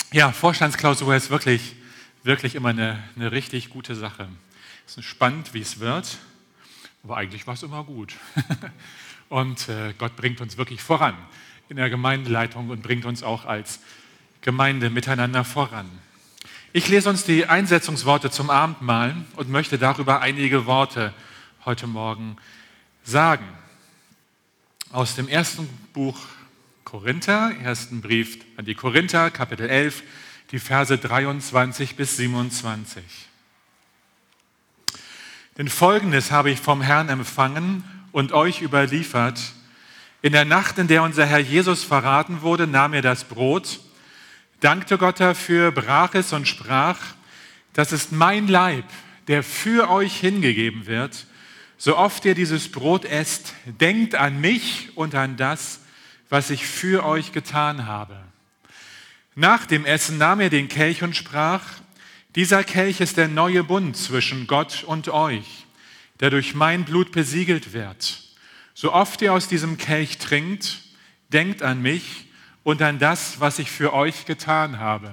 Ja, Vorstandsklausur ist wirklich immer eine richtig gute Sache. Es ist spannend, wie es wird, aber eigentlich war es immer gut. Und Gott bringt uns wirklich voran in der Gemeindeleitung und bringt uns auch als Gemeinde miteinander voran. Ich lese uns die Einsetzungsworte zum Abendmahl und möchte darüber einige Worte heute Morgen sagen. Aus dem ersten Buch Korinther, ersten Brief an die Korinther, Kapitel 11, die Verse 23 bis 27. Denn Folgendes habe ich vom Herrn empfangen und euch überliefert. In der Nacht, in der unser Herr Jesus verraten wurde, nahm er das Brot, dankte Gott dafür, brach es und sprach: Das ist mein Leib, der für euch hingegeben wird. So oft ihr dieses Brot esst, denkt an mich und an das, was ich für euch getan habe. Nach dem Essen nahm er den Kelch und sprach: Dieser Kelch ist der neue Bund zwischen Gott und euch, der durch mein Blut besiegelt wird. So oft ihr aus diesem Kelch trinkt, denkt an mich und an das, was ich für euch getan habe.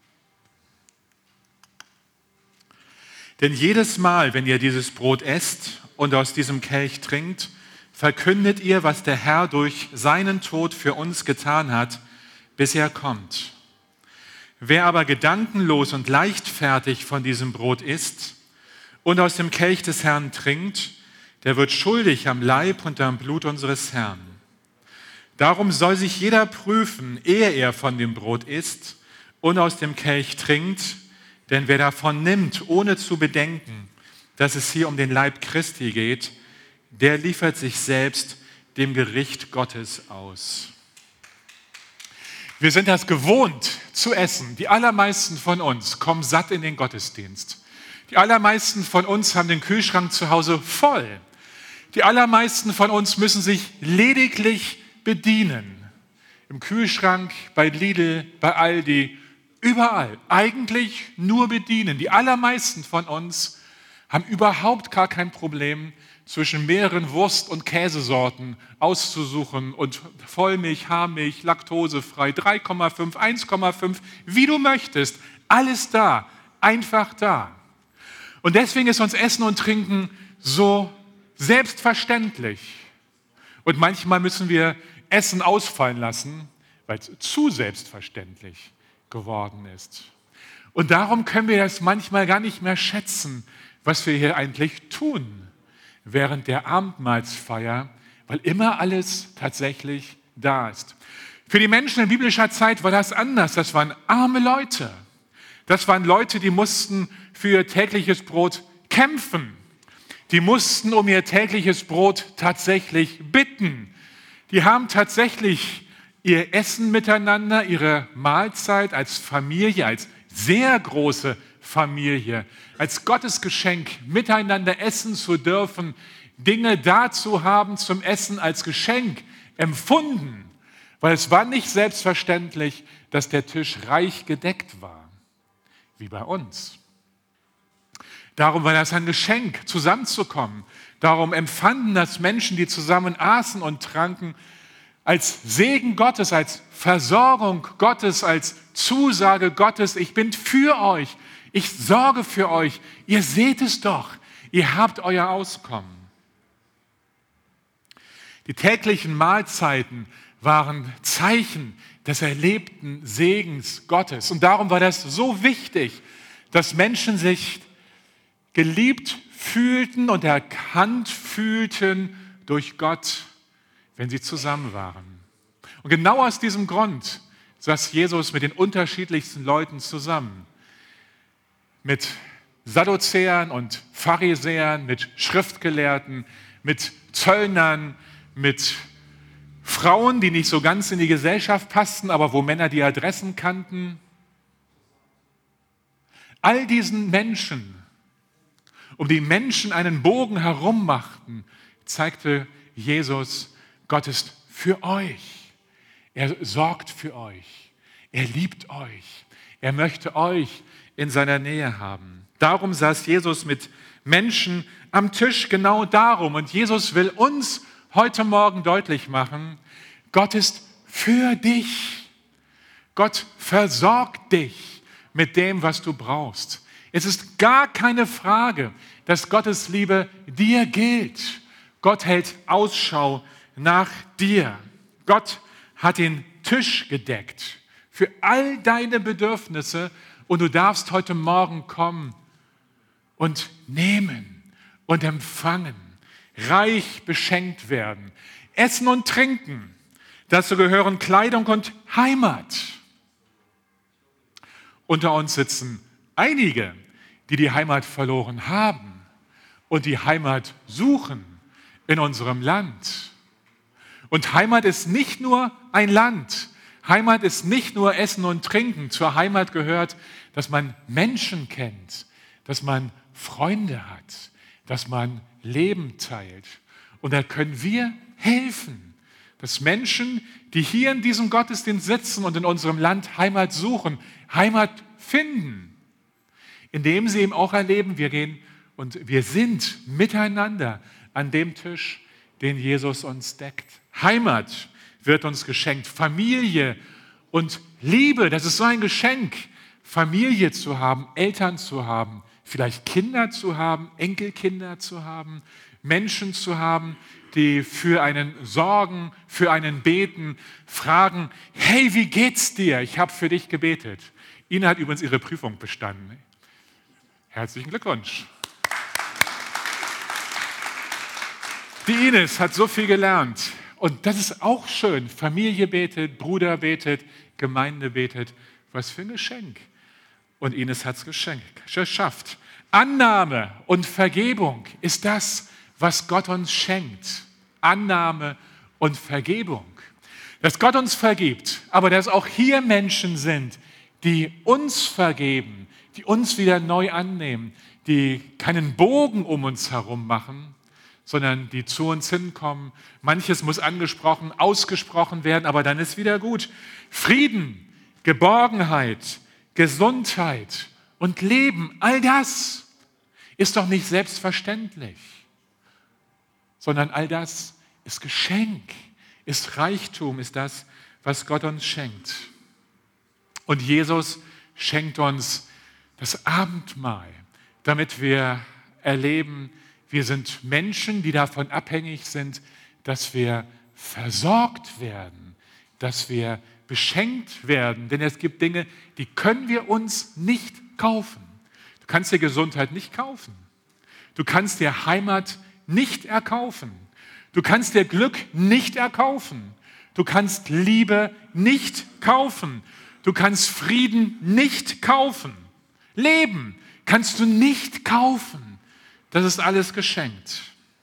Denn jedes Mal, wenn ihr dieses Brot esst und aus diesem Kelch trinkt, verkündet ihr, was der Herr durch seinen Tod für uns getan hat, bis er kommt. Wer aber gedankenlos und leichtfertig von diesem Brot isst und aus dem Kelch des Herrn trinkt, der wird schuldig am Leib und am Blut unseres Herrn. Darum soll sich jeder prüfen, ehe er von dem Brot isst und aus dem Kelch trinkt, denn wer davon nimmt, ohne zu bedenken, dass es hier um den Leib Christi geht, der liefert sich selbst dem Gericht Gottes aus. Wir sind das gewohnt zu essen. Die allermeisten von uns kommen satt in den Gottesdienst. Die allermeisten von uns haben den Kühlschrank zu Hause voll. Die allermeisten von uns müssen sich lediglich bedienen. Im Kühlschrank, bei Lidl, bei Aldi, überall. Eigentlich nur bedienen. Die allermeisten von uns haben überhaupt gar kein Problem, zwischen mehreren Wurst- und Käsesorten auszusuchen und Vollmilch, Haarmilch, laktosefrei, 3,5, 1,5, wie du möchtest. Alles da, einfach da. Und deswegen ist uns Essen und Trinken so selbstverständlich. Und manchmal müssen wir Essen ausfallen lassen, weil es zu selbstverständlich geworden ist. Und darum können wir das manchmal gar nicht mehr schätzen, was wir hier eigentlich tun während der Abendmahlsfeier, weil immer alles tatsächlich da ist. Für die Menschen in biblischer Zeit war das anders. Das waren arme Leute. Das waren Leute, die mussten für ihr tägliches Brot kämpfen. Die mussten um ihr tägliches Brot tatsächlich bitten. Die haben tatsächlich ihr Essen miteinander, ihre Mahlzeit als Familie, als sehr große Familie, als Gottesgeschenk miteinander essen zu dürfen, Dinge da zu haben zum Essen als Geschenk empfunden, weil es war nicht selbstverständlich, dass der Tisch reich gedeckt war, wie bei uns. Darum war das ein Geschenk, zusammenzukommen. Darum empfanden das Menschen, die zusammen aßen und tranken, als Segen Gottes, als Versorgung Gottes, als Zusage Gottes: Ich bin für euch, ich sorge für euch, ihr seht es doch, ihr habt euer Auskommen. Die täglichen Mahlzeiten waren Zeichen des erlebten Segens Gottes. Und darum war das so wichtig, dass Menschen sich geliebt fühlten und erkannt fühlten durch Gott, wenn sie zusammen waren. Und genau aus diesem Grund saß Jesus mit den unterschiedlichsten Leuten zusammen. Mit Sadduzäern und Pharisäern, mit Schriftgelehrten, mit Zöllnern, mit Frauen, die nicht so ganz in die Gesellschaft passten, aber wo Männer die Adressen kannten. All diesen Menschen, um die Menschen einen Bogen herum machten, zeigte Jesus: Gott ist für euch. Er sorgt für euch. Er liebt euch. Er möchte euch in seiner Nähe haben. Darum saß Jesus mit Menschen am Tisch, genau darum. Und Jesus will uns heute Morgen deutlich machen: Gott ist für dich. Gott versorgt dich mit dem, was du brauchst. Es ist gar keine Frage, dass Gottes Liebe dir gilt. Gott hält Ausschau nach dir. Gott hat den Tisch gedeckt für all deine Bedürfnisse und du darfst heute Morgen kommen und nehmen und empfangen, reich beschenkt werden, essen und trinken. Dazu gehören Kleidung und Heimat. Unter uns sitzen einige, die die Heimat verloren haben und die Heimat suchen in unserem Land. Und Heimat ist nicht nur ein Land. Heimat ist nicht nur Essen und Trinken. Zur Heimat gehört, dass man Menschen kennt, dass man Freunde hat, dass man Leben teilt. Und da können wir helfen, dass Menschen, die hier in diesem Gottesdienst sitzen und in unserem Land Heimat suchen, Heimat finden, indem sie eben auch erleben, wir gehen und wir sind miteinander an dem Tisch, den Jesus uns deckt. Heimat wird uns geschenkt, Familie und Liebe, das ist so ein Geschenk, Familie zu haben, Eltern zu haben, vielleicht Kinder zu haben, Enkelkinder zu haben, Menschen zu haben, die für einen sorgen, für einen beten, fragen, hey, wie geht's dir? Ich habe für dich gebetet. Ina hat übrigens ihre Prüfung bestanden. Herzlichen Glückwunsch. Die Ines hat so viel gelernt. Und das ist auch schön. Familie betet, Bruder betet, Gemeinde betet. Was für ein Geschenk. Und Ines hat es geschafft. Annahme und Vergebung ist das, was Gott uns schenkt. Annahme und Vergebung. Dass Gott uns vergibt, aber dass auch hier Menschen sind, die uns vergeben, die uns wieder neu annehmen, die keinen Bogen um uns herum machen, sondern die zu uns hinkommen. Manches muss angesprochen, ausgesprochen werden, aber dann ist wieder gut. Frieden, Geborgenheit, Gesundheit und Leben, all das ist doch nicht selbstverständlich, sondern all das ist Geschenk, ist Reichtum, ist das, was Gott uns schenkt. Und Jesus schenkt uns das Abendmahl, damit wir erleben, wir sind Menschen, die davon abhängig sind, dass wir versorgt werden, dass wir beschenkt werden. Denn es gibt Dinge, die können wir uns nicht kaufen. Du kannst dir Gesundheit nicht kaufen. Du kannst dir Heimat nicht erkaufen. Du kannst dir Glück nicht erkaufen. Du kannst Liebe nicht kaufen. Du kannst Frieden nicht kaufen. Leben kannst du nicht kaufen. Das ist alles geschenkt.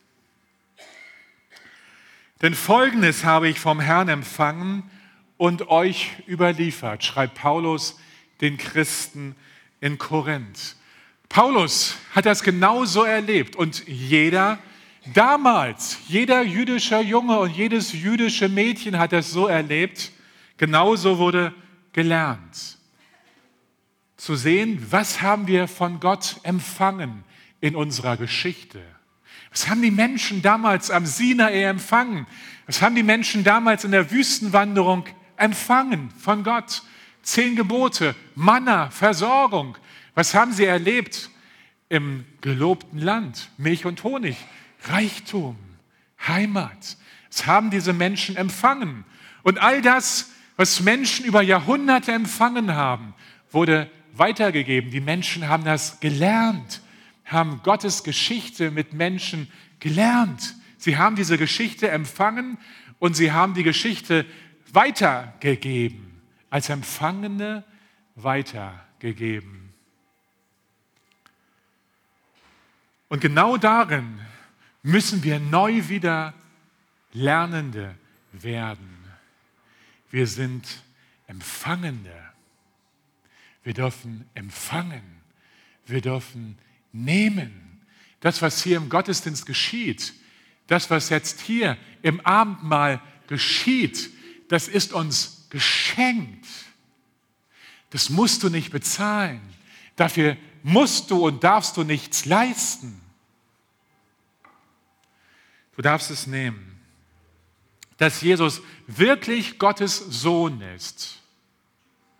Denn Folgendes habe ich vom Herrn empfangen und euch überliefert, schreibt Paulus den Christen in Korinth. Paulus hat das genauso erlebt und jeder jüdischer Junge und jedes jüdische Mädchen hat das so erlebt, genauso wurde gelernt. Zu sehen, was haben wir von Gott empfangen in unserer Geschichte. Was haben die Menschen damals am Sinai empfangen? Was haben die Menschen damals in der Wüstenwanderung empfangen von Gott? 10 Gebote, Manna, Versorgung. Was haben sie erlebt im gelobten Land? Milch und Honig, Reichtum, Heimat. Was haben diese Menschen empfangen? Und all das, was Menschen über Jahrhunderte empfangen haben, wurde weitergegeben. Die Menschen haben das gelernt, haben Gottes Geschichte mit Menschen gelernt. Sie haben diese Geschichte empfangen und sie haben die Geschichte weitergegeben, als Empfangene weitergegeben. Und genau darin müssen wir neu wieder Lernende werden. Wir sind Empfangende. Wir dürfen empfangen. Wir dürfen nehmen. Das, was hier im Gottesdienst geschieht, das, was jetzt hier im Abendmahl geschieht, das ist uns geschenkt. Das musst du nicht bezahlen. Dafür musst du und darfst du nichts leisten. Du darfst es nehmen. Dass Jesus wirklich Gottes Sohn ist,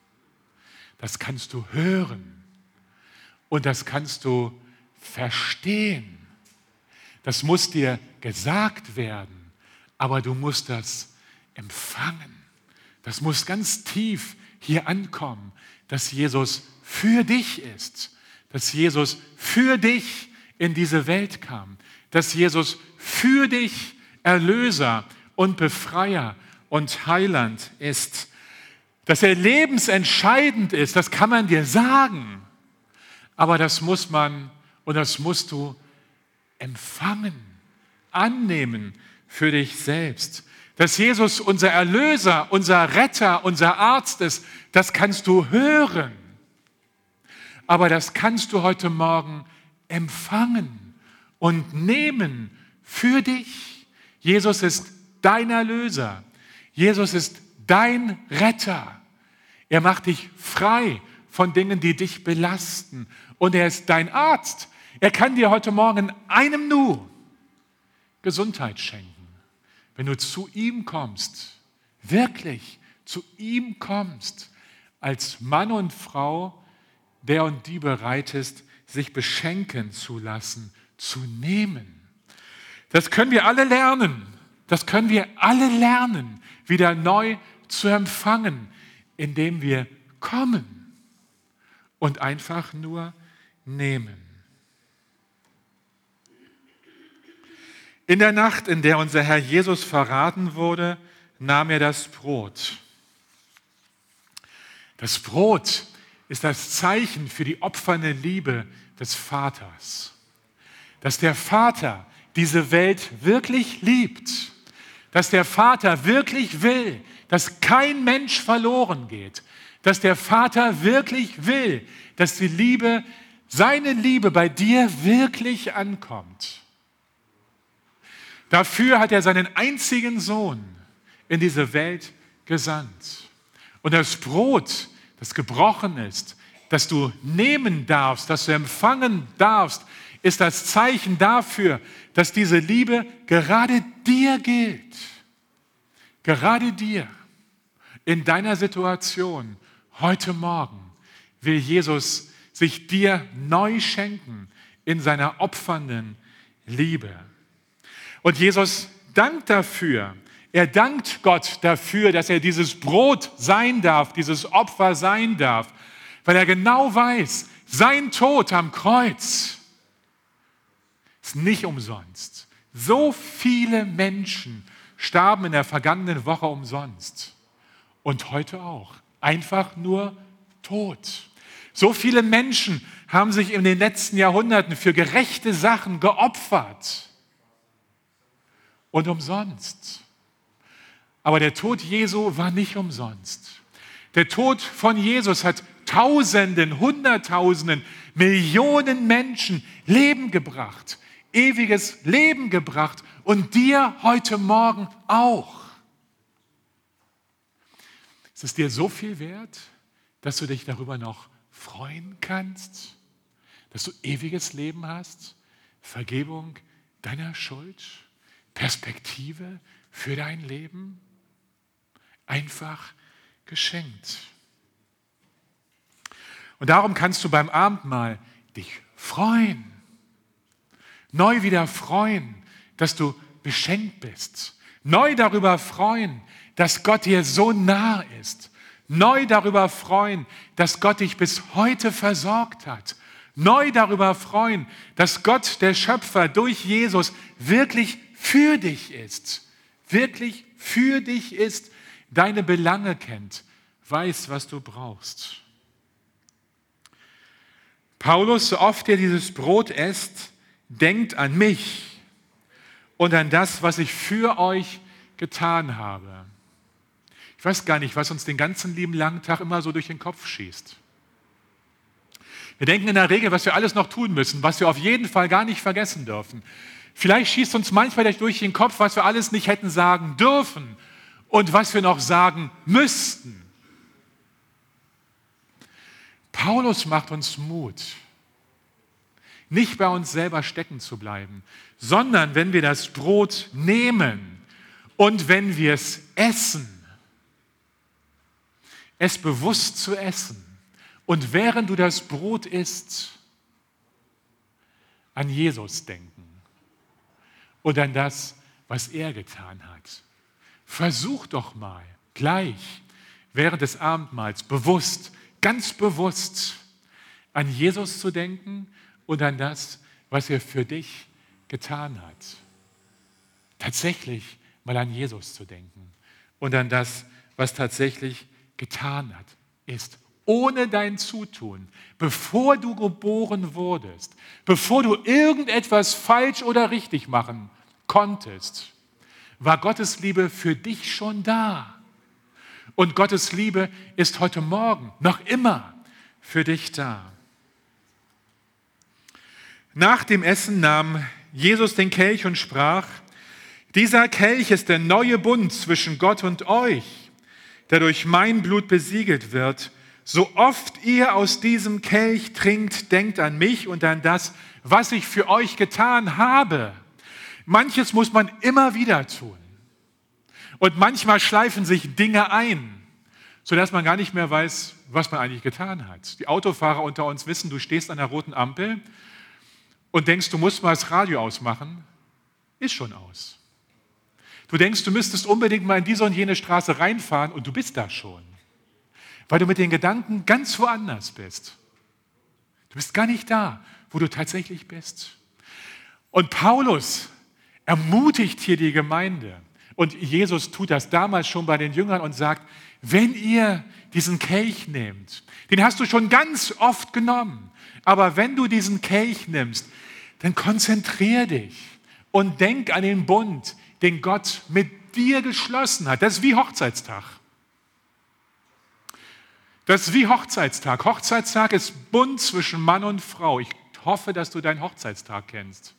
das kannst du hören und das kannst du verstehen. Das muss dir gesagt werden, aber du musst das empfangen. Das muss ganz tief hier ankommen, dass Jesus für dich ist, dass Jesus für dich in diese Welt kam, dass Jesus für dich Erlöser und Befreier und Heiland ist, dass er lebensentscheidend ist, das kann man dir sagen, aber das muss man und das musst du empfangen, annehmen für dich selbst. Dass Jesus unser Erlöser, unser Retter, unser Arzt ist, das kannst du hören. Aber das kannst du heute Morgen empfangen und nehmen für dich. Jesus ist dein Erlöser. Jesus ist dein Retter. Er macht dich frei von Dingen, die dich belasten. Und er ist dein Arzt. Er kann dir heute Morgen in einem Nu Gesundheit schenken. Wenn du zu ihm kommst, wirklich zu ihm kommst, als Mann und Frau, der und die bereit ist, sich beschenken zu lassen, zu nehmen. Das können wir alle lernen. Das können wir alle lernen, wieder neu zu empfangen, indem wir kommen und einfach nur nehmen. In der Nacht, in der unser Herr Jesus verraten wurde, nahm er das Brot. Das Brot ist das Zeichen für die opfernde Liebe des Vaters. Dass der Vater diese Welt wirklich liebt. Dass der Vater wirklich will, dass kein Mensch verloren geht. Dass der Vater wirklich will, dass die Liebe, seine Liebe bei dir wirklich ankommt. Dafür hat er seinen einzigen Sohn in diese Welt gesandt. Und das Brot, das gebrochen ist, das du nehmen darfst, das du empfangen darfst, ist das Zeichen dafür, dass diese Liebe gerade dir gilt. Gerade dir. In deiner Situation heute Morgen will Jesus sich dir neu schenken in seiner opfernden Liebe. Und Jesus dankt dafür. Er dankt Gott dafür, dass er dieses Brot sein darf, dieses Opfer sein darf, weil er genau weiß, sein Tod am Kreuz ist nicht umsonst. So viele Menschen starben in der vergangenen Woche umsonst und heute auch. Einfach nur tot. So viele Menschen haben sich in den letzten Jahrhunderten für gerechte Sachen geopfert. Und umsonst. Aber der Tod Jesu war nicht umsonst. Der Tod von Jesus hat Tausenden, Hunderttausenden, Millionen Menschen Leben gebracht, ewiges Leben gebracht und dir heute Morgen auch. Ist es dir so viel wert, dass du dich darüber noch freuen kannst, dass du ewiges Leben hast, Vergebung deiner Schuld? Perspektive für dein Leben? Einfach geschenkt. Und darum kannst du beim Abendmahl dich freuen. Neu wieder freuen, dass du beschenkt bist. Neu darüber freuen, dass Gott dir so nah ist. Neu darüber freuen, dass Gott dich bis heute versorgt hat. Neu darüber freuen, dass Gott, der Schöpfer, durch Jesus wirklich für dich ist, wirklich für dich ist, deine Belange kennt, weiß, was du brauchst. Paulus, so oft er dieses Brot esst, denkt an mich und an das, was ich für euch getan habe. Ich weiß gar nicht, was uns den ganzen lieben langen Tag immer so durch den Kopf schießt. Wir denken in der Regel, was wir alles noch tun müssen, was wir auf jeden Fall gar nicht vergessen dürfen. Vielleicht schießt uns manchmal durch den Kopf, was wir alles nicht hätten sagen dürfen und was wir noch sagen müssten. Paulus macht uns Mut, nicht bei uns selber stecken zu bleiben, sondern wenn wir das Brot nehmen und wenn wir es essen, es bewusst zu essen Und während du das Brot isst, an Jesus denken und an das, was er getan hat. Versuch doch mal gleich während des Abendmahls bewusst, ganz bewusst an Jesus zu denken und an das, was er für dich getan hat. Tatsächlich mal an Jesus zu denken und an das, was tatsächlich getan hat, ist. Ohne dein Zutun, bevor du geboren wurdest, bevor du irgendetwas falsch oder richtig machen konntest, war Gottes Liebe für dich schon da. Und Gottes Liebe ist heute Morgen noch immer für dich da. Nach dem Essen nahm Jesus den Kelch und sprach: Dieser Kelch ist der neue Bund zwischen Gott und euch, der durch mein Blut besiegelt wird. So oft ihr aus diesem Kelch trinkt, denkt an mich und an das, was ich für euch getan habe. Manches muss man immer wieder tun. Und manchmal schleifen sich Dinge ein, sodass man gar nicht mehr weiß, was man eigentlich getan hat. Die Autofahrer unter uns wissen, du stehst an der roten Ampel und denkst, du musst mal das Radio ausmachen, ist schon aus. Du denkst, du müsstest unbedingt mal in diese und jene Straße reinfahren und du bist da schon. Weil du mit den Gedanken ganz woanders bist. Du bist gar nicht da, wo du tatsächlich bist. Und Paulus ermutigt hier die Gemeinde. Und Jesus tut das damals schon bei den Jüngern und sagt, wenn ihr diesen Kelch nehmt, den hast du schon ganz oft genommen, aber wenn du diesen Kelch nimmst, dann konzentrier dich und denk an den Bund, den Gott mit dir geschlossen hat. Das ist wie Hochzeitstag. Das ist wie Hochzeitstag. Hochzeitstag ist Bund zwischen Mann und Frau. Ich hoffe, dass du deinen Hochzeitstag kennst.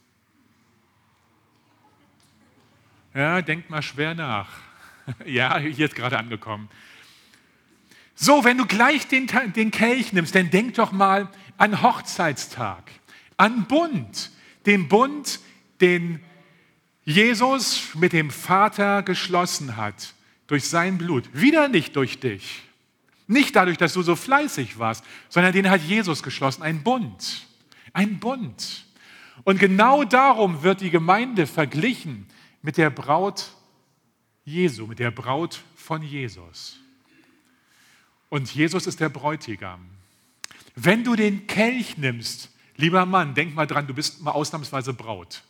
Ja, denk mal schwer nach. Ja, jetzt gerade angekommen. So, wenn du gleich den Kelch nimmst, dann denk doch mal an Hochzeitstag, an Bund. Den Bund, den Jesus mit dem Vater geschlossen hat, durch sein Blut. Wieder nicht durch dich. Nicht dadurch, dass du so fleißig warst, sondern den hat Jesus geschlossen, ein Bund. Ein Bund. Und genau darum wird die Gemeinde verglichen mit der Braut Jesu, mit der Braut von Jesus. Und Jesus ist der Bräutigam. Wenn du den Kelch nimmst, lieber Mann, denk mal dran, du bist mal ausnahmsweise Braut.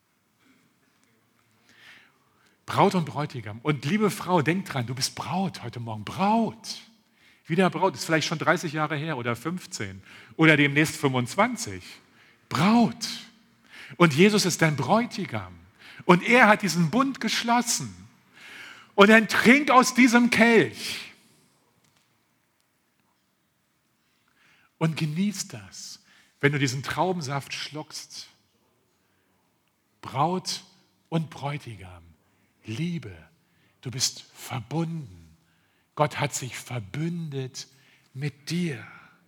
Braut und Bräutigam. Und liebe Frau, denk dran, du bist Braut heute Morgen. Braut. Wieder Braut, ist vielleicht schon 30 Jahre her oder 15 oder demnächst 25. Braut. Und Jesus ist dein Bräutigam. Und er hat diesen Bund geschlossen. Und dann trink aus diesem Kelch. Und genieß das, wenn du diesen Traubensaft schluckst. Braut und Bräutigam. Liebe, du bist verbunden. Gott hat sich verbündet mit dir.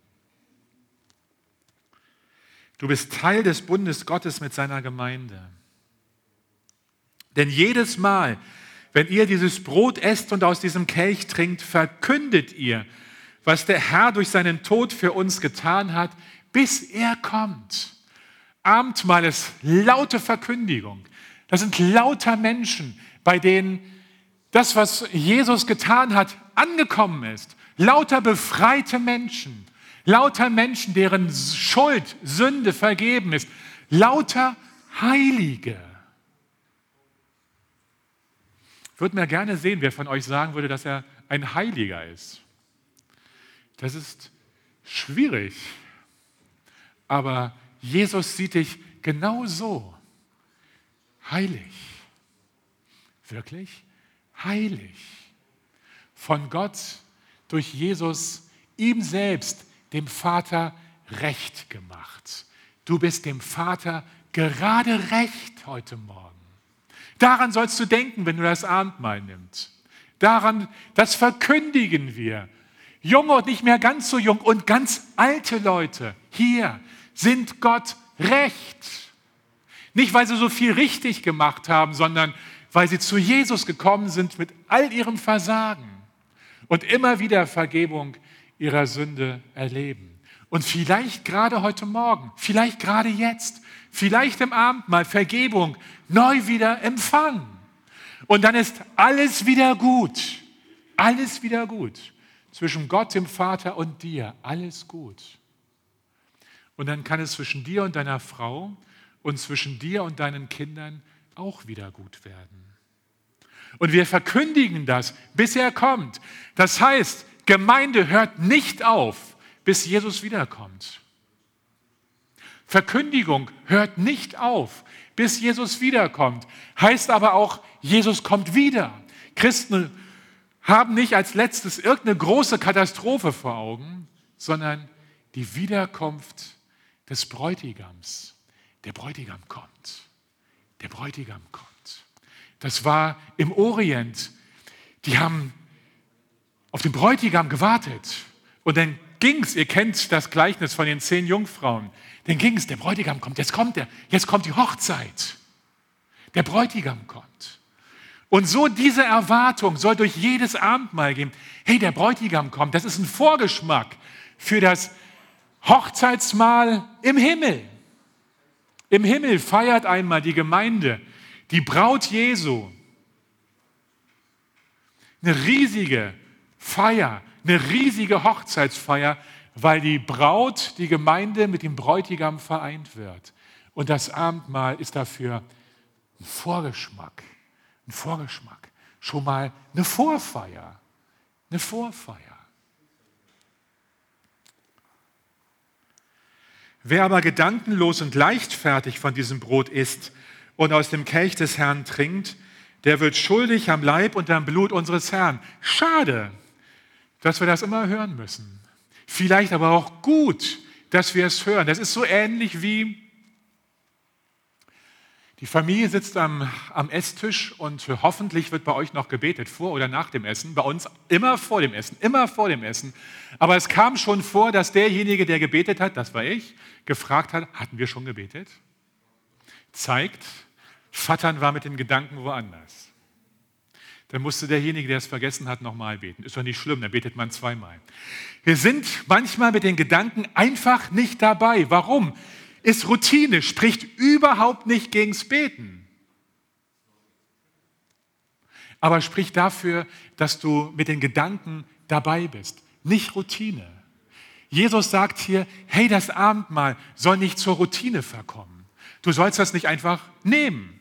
Du bist Teil des Bundes Gottes mit seiner Gemeinde. Denn jedes Mal, wenn ihr dieses Brot esst und aus diesem Kelch trinkt, verkündet ihr, was der Herr durch seinen Tod für uns getan hat, bis er kommt. Abendmahl ist laute Verkündigung. Das sind lauter Menschen, bei denen das, was Jesus getan hat, angekommen ist. Lauter befreite Menschen. Lauter Menschen, deren Schuld, Sünde vergeben ist. Lauter Heilige. Ich würde mir gerne sehen, wer von euch sagen würde, dass er ein Heiliger ist. Das ist schwierig. Aber Jesus sieht dich genau so. Heilig. Wirklich heilig. Von Gott durch Jesus, ihm selbst, dem Vater, recht gemacht. Du bist dem Vater gerade recht heute Morgen. Daran sollst du denken, wenn du das Abendmahl nimmst. Daran, das verkündigen wir. Junge und nicht mehr ganz so jung und ganz alte Leute hier sind Gott recht. Nicht, weil sie so viel richtig gemacht haben, sondern weil sie zu Jesus gekommen sind mit all ihrem Versagen und immer wieder Vergebung ihrer Sünde erleben. Und vielleicht gerade heute Morgen, vielleicht gerade jetzt, vielleicht im Abendmahl Vergebung neu wieder empfangen. Und dann ist alles wieder gut. Alles wieder gut. Zwischen Gott, dem Vater und dir. Alles gut. Und dann kann es zwischen dir und deiner Frau und zwischen dir und deinen Kindern auch wieder gut werden. Und wir verkündigen das, bis er kommt. Das heißt, Gemeinde hört nicht auf, bis Jesus wiederkommt. Verkündigung hört nicht auf, bis Jesus wiederkommt. Heißt aber auch, Jesus kommt wieder. Christen haben nicht als letztes irgendeine große Katastrophe vor Augen, sondern die Wiederkunft des Bräutigams. Der Bräutigam kommt. Der Bräutigam kommt. Das war im Orient. Die haben auf den Bräutigam gewartet. Und dann ging es, ihr kennt das Gleichnis von den 10 Jungfrauen, dann ging es, der Bräutigam kommt, jetzt kommt die Hochzeit. Der Bräutigam kommt. Und so diese Erwartung soll durch jedes Abendmahl gehen. Hey, der Bräutigam kommt, das ist ein Vorgeschmack für das Hochzeitsmahl im Himmel. Im Himmel feiert einmal die Gemeinde, die Braut Jesu. Eine riesige Feier, eine riesige Hochzeitsfeier, weil die Braut, die Gemeinde mit dem Bräutigam vereint wird. Und das Abendmahl ist dafür ein Vorgeschmack, schon mal eine Vorfeier. Wer aber gedankenlos und leichtfertig von diesem Brot isst und aus dem Kelch des Herrn trinkt, der wird schuldig am Leib und am Blut unseres Herrn. Schade, dass wir das immer hören müssen. Vielleicht aber auch gut, dass wir es hören. Das ist so ähnlich wie die Familie sitzt am Esstisch und hoffentlich wird bei euch noch gebetet, vor oder nach dem Essen. Bei uns immer vor dem Essen. Aber es kam schon vor, dass derjenige, der gebetet hat, das war ich, gefragt hat, hatten wir schon gebetet? Zeigt, Vattern war mit den Gedanken woanders. Dann musste derjenige, der es vergessen hat, nochmal beten. Ist doch nicht schlimm, dann betet man zweimal. Wir sind manchmal mit den Gedanken einfach nicht dabei. Warum? Ist Routine, spricht überhaupt nicht gegens Beten. Aber spricht dafür, dass du mit den Gedanken dabei bist. Nicht Routine. Jesus sagt hier, hey, das Abendmahl soll nicht zur Routine verkommen. Du sollst das nicht einfach nehmen.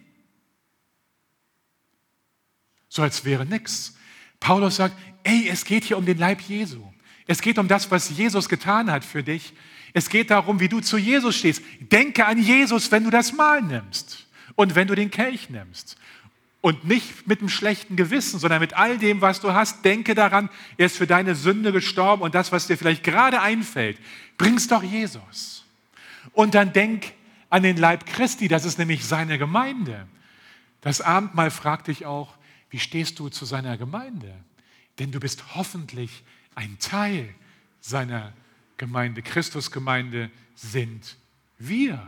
So als wäre nichts. Paulus sagt, ey, es geht hier um den Leib Jesu. Es geht um das, was Jesus getan hat für dich. Es geht darum, wie du zu Jesus stehst. Denke an Jesus, wenn du das Mahl nimmst und wenn du den Kelch nimmst. Und nicht mit einem schlechten Gewissen, sondern mit all dem, was du hast. Denke daran, er ist für deine Sünde gestorben und das, was dir vielleicht gerade einfällt, bring's doch Jesus. Und dann denk an den Leib Christi, das ist nämlich seine Gemeinde. Das Abendmahl fragt dich auch, wie stehst du zu seiner Gemeinde? Denn du bist hoffentlich ein Teil seiner Gemeinde. Christusgemeinde sind wir.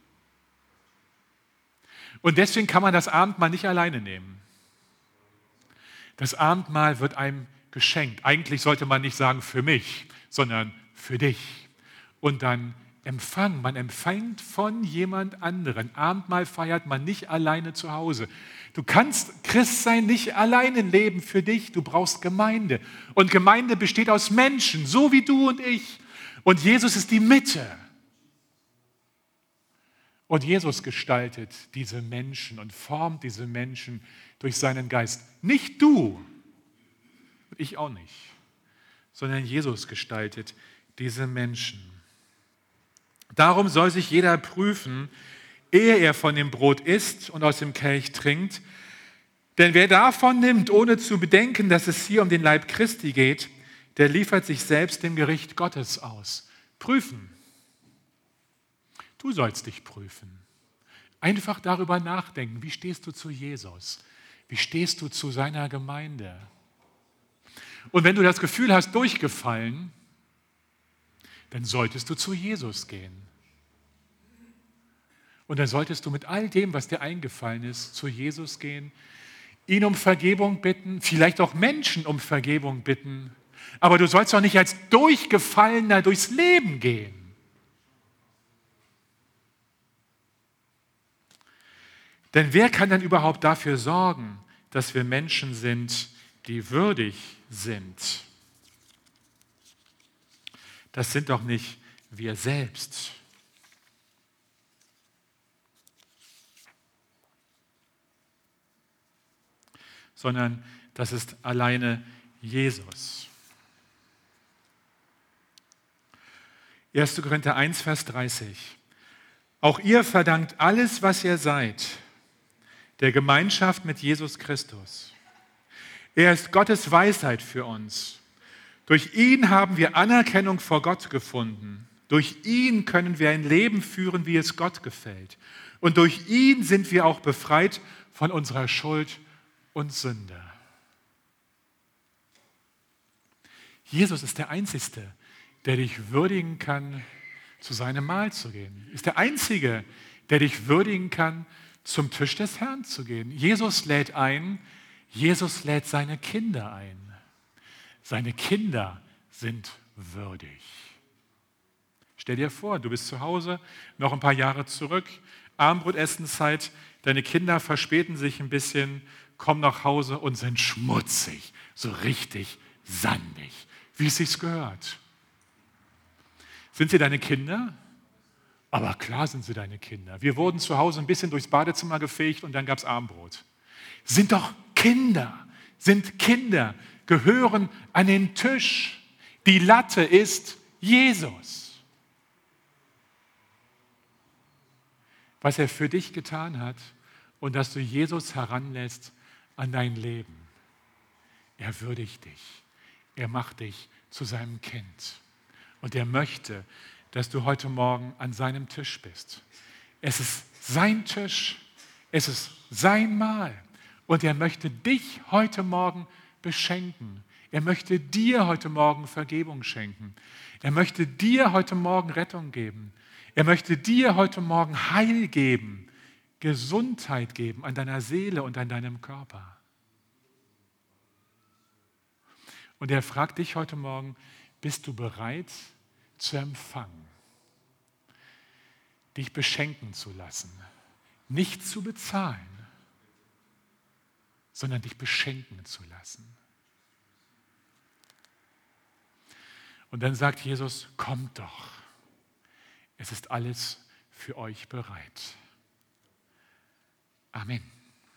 Und deswegen kann man das Abendmahl nicht alleine nehmen. Das Abendmahl wird einem geschenkt. Eigentlich sollte man nicht sagen für mich, sondern für dich. Und dann empfangen. Man empfängt von jemand anderen. Abendmahl feiert man nicht alleine zu Hause. Du kannst Christsein nicht alleine leben für dich. Du brauchst Gemeinde. Und Gemeinde besteht aus Menschen, so wie du und ich. Und Jesus ist die Mitte. Und Jesus gestaltet diese Menschen und formt diese Menschen durch seinen Geist. Nicht du, ich auch nicht, sondern Jesus gestaltet diese Menschen. Darum soll sich jeder prüfen, ehe er von dem Brot isst und aus dem Kelch trinkt. Denn wer davon nimmt, ohne zu bedenken, dass es hier um den Leib Christi geht, der liefert sich selbst dem Gericht Gottes aus. Prüfen. Du sollst dich prüfen. Einfach darüber nachdenken, wie stehst du zu Jesus? Wie stehst du zu seiner Gemeinde? Und wenn du das Gefühl hast, durchgefallen, dann solltest du zu Jesus gehen. Und dann solltest du mit all dem, was dir eingefallen ist, zu Jesus gehen, ihn um Vergebung bitten, vielleicht auch Menschen um Vergebung bitten Aber du sollst doch nicht als Durchgefallener durchs Leben gehen. Denn wer kann denn überhaupt dafür sorgen, dass wir Menschen sind, die würdig sind? Das sind doch nicht wir selbst. Sondern das ist alleine Jesus. 1. Korinther 1, Vers 30. Auch ihr verdankt alles, was ihr seid, der Gemeinschaft mit Jesus Christus. Er ist Gottes Weisheit für uns. Durch ihn haben wir Anerkennung vor Gott gefunden. Durch ihn können wir ein Leben führen, wie es Gott gefällt. Und durch ihn sind wir auch befreit von unserer Schuld und Sünde. Jesus ist der Einzige, der dich würdigen kann, zu seinem Mahl zu gehen. Ist der Einzige, der dich würdigen kann, zum Tisch des Herrn zu gehen. Jesus lädt ein, Jesus lädt seine Kinder ein. Seine Kinder sind würdig. Stell dir vor, du bist zu Hause, noch ein paar Jahre zurück, Abendbrotessenszeit, deine Kinder verspäten sich ein bisschen, kommen nach Hause und sind schmutzig, so richtig sandig, wie es sich gehört. Sind sie deine Kinder? Aber klar sind sie deine Kinder. Wir wurden zu Hause ein bisschen durchs Badezimmer gefegt und dann gab es Abendbrot. Sind doch Kinder, sind Kinder, gehören an den Tisch. Die Latte ist Jesus. Was er für dich getan hat und dass du Jesus heranlässt an dein Leben. Er würdigt dich. Er macht dich zu seinem Kind. Und er möchte, dass du heute Morgen an seinem Tisch bist. Es ist sein Tisch, es ist sein Mahl. Und er möchte dich heute Morgen beschenken. Er möchte dir heute Morgen Vergebung schenken. Er möchte dir heute Morgen Rettung geben. Er möchte dir heute Morgen Heil geben, Gesundheit geben an deiner Seele und an deinem Körper. Und er fragt dich heute Morgen, bist du bereit zu empfangen, dich beschenken zu lassen, nicht zu bezahlen, sondern dich beschenken zu lassen. Und dann sagt Jesus, kommt doch, es ist alles für euch bereit. Amen.